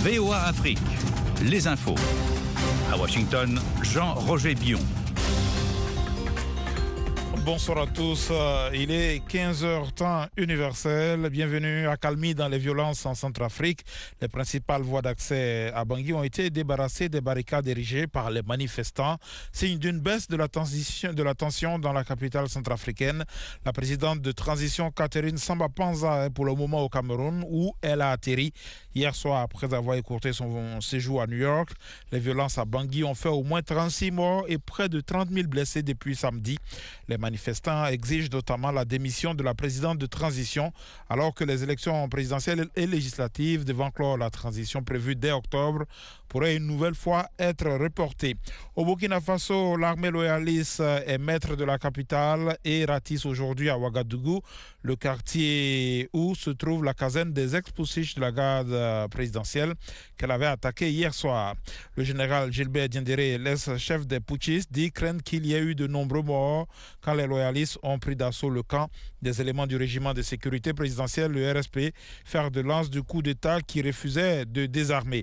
VOA Afrique, les infos. À Washington, Jean-Roger Bion. Bonsoir à tous, il est 15h temps universel. Bienvenue à Calmi dans les violences en Centrafrique. Les principales voies d'accès à Bangui ont été débarrassées des barricades érigées par les manifestants, signe d'une baisse de la tension dans la capitale centrafricaine. La présidente de transition Catherine Samba Panza est pour le moment au Cameroun où elle a atterri hier soir après avoir écourté son séjour à New York. Les violences à Bangui ont fait au moins 36 morts et près de 30 000 blessés depuis samedi. Les manifestants exigent notamment la démission de la présidente de transition alors que les élections présidentielles et législatives devant clore la transition prévue dès octobre pourraient une nouvelle fois être reportées. Au Burkina Faso, l'armée loyaliste est maître de la capitale et ratisse aujourd'hui à Ouagadougou, le quartier où se trouve la caserne des ex-poussiches de la garde présidentielle qu'elle avait attaquée hier soir. Le général Gilbert Diendéré, l'ex-chef des putschistes, dit craindre qu'il y ait eu de nombreux morts quand les loyalistes ont pris d'assaut le camp des éléments du régiment de sécurité présidentielle, le RSP, fer de lance du coup d'État qui refusait de désarmer.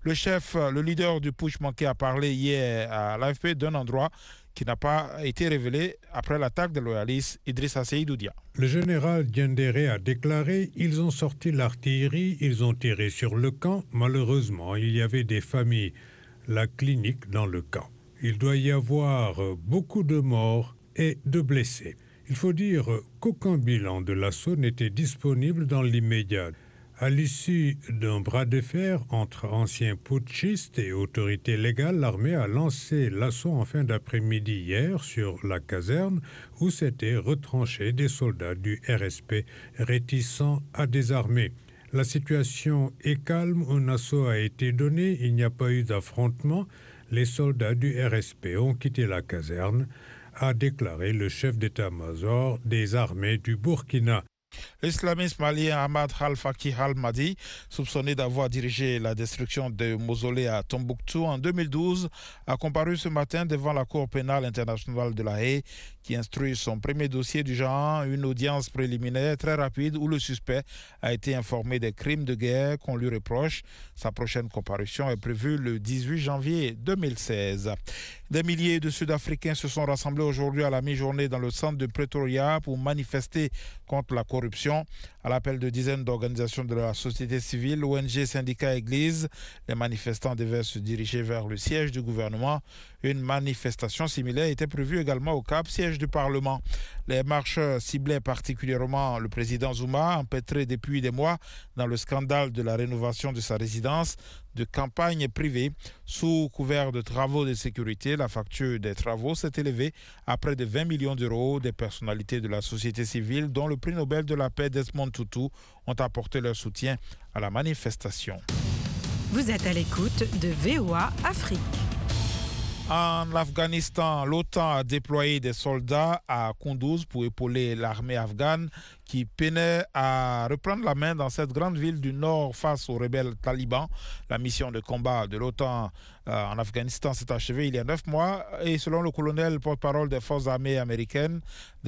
Le leader du putsch manqué a parlé hier à l'AFP d'un endroit qui n'a pas été révélé après l'attaque des loyalistes. Idrissa Seydou Dia. Le général Diendéré a déclaré « Ils ont sorti l'artillerie, ils ont tiré sur le camp. Malheureusement, il y avait des familles, la clinique dans le camp. Il doit y avoir beaucoup de morts et de blessés. Il faut dire qu'aucun bilan de l'assaut n'était disponible dans l'immédiat. À l'issue d'un bras de fer entre anciens putschistes et autorités légales, l'armée a lancé l'assaut en fin d'après-midi hier sur la caserne où s'étaient retranchés des soldats du RSP réticents à désarmer. La situation est calme, un assaut a été donné, il n'y a pas eu d'affrontement. Les soldats du RSP ont quitté la caserne, a déclaré le chef d'état-major des armées du Burkina. L'islamiste malien Ahmad Al-Faqih Al-Mahdi, soupçonné d'avoir dirigé la destruction de mausolées à Tombouctou en 2012, a comparu ce matin devant la Cour pénale internationale de La Haye qui instruit son premier dossier du genre, une audience préliminaire très rapide où le suspect a été informé des crimes de guerre qu'on lui reproche. Sa prochaine comparution est prévue le 18 janvier 2016. Des milliers de Sud-Africains se sont rassemblés aujourd'hui à la mi-journée dans le centre de Pretoria pour manifester contre la corruption. À l'appel de dizaines d'organisations de la société civile, ONG, syndicats, églises, les manifestants devaient se diriger vers le siège du gouvernement. Une manifestation similaire était prévue également au Cap, siège du Parlement. Les marcheurs ciblaient particulièrement le président Zuma, empêtré depuis des mois dans le scandale de la rénovation de sa résidence de campagne privée. Sous couvert de travaux de sécurité, la facture des travaux s'est élevée à près de 20 millions d'euros. Des personnalités de la société civile, dont le prix Nobel de la paix Desmond Tutu, ont apporté leur soutien à la manifestation. Vous êtes à l'écoute de VOA Afrique. En Afghanistan, l'OTAN a déployé des soldats à Kunduz pour épauler l'armée afghane qui peinait à reprendre la main dans cette grande ville du nord face aux rebelles talibans. La mission de combat de l'OTAN en Afghanistan s'est achevée il y a 9 mois et selon le colonel porte-parole des forces armées américaines,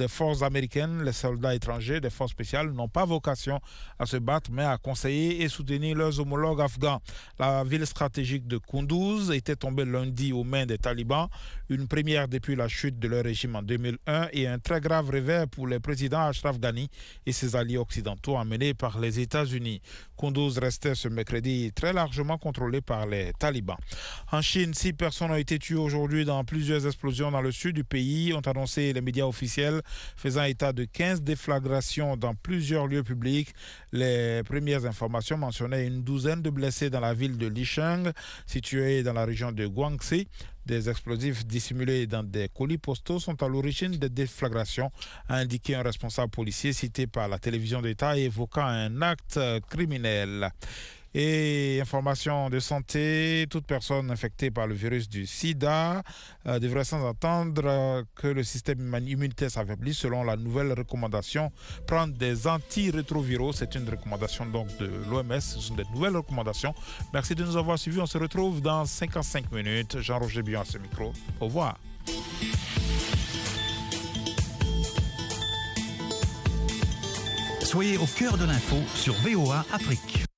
les soldats étrangers des forces spéciales n'ont pas vocation à se battre mais à conseiller et soutenir leurs homologues afghans. La ville stratégique de Kunduz était tombée lundi aux mains des talibans, une première depuis la chute de leur régime en 2001 et un très grave revers pour le président Ashraf Ghani et ses alliés occidentaux emmenés par les États-Unis. Kunduz restait ce mercredi très largement contrôlé par les talibans. En Chine, 6 personnes ont été tuées aujourd'hui dans plusieurs explosions dans le sud du pays, ont annoncé les médias officiels, faisant état de 15 déflagrations dans plusieurs lieux publics. Les premières informations mentionnaient une douzaine de blessés dans la ville de Licheng, située dans la région de Guangxi. Des explosifs dissimulés dans des colis postaux sont à l'origine des déflagrations, a indiqué un responsable policier cité par la télévision d'État évoquant un acte criminel. Et information de santé, toute personne infectée par le virus du sida devrait sans attendre que le système immunitaire s'affaiblisse selon la nouvelle recommandation. Prendre des antirétroviraux, c'est une recommandation donc de l'OMS, ce sont des nouvelles recommandations. Merci de nous avoir suivis, on se retrouve dans 55 minutes. Jean-Roger Bion à ce micro, au revoir. Soyez au cœur de l'info sur VOA Afrique.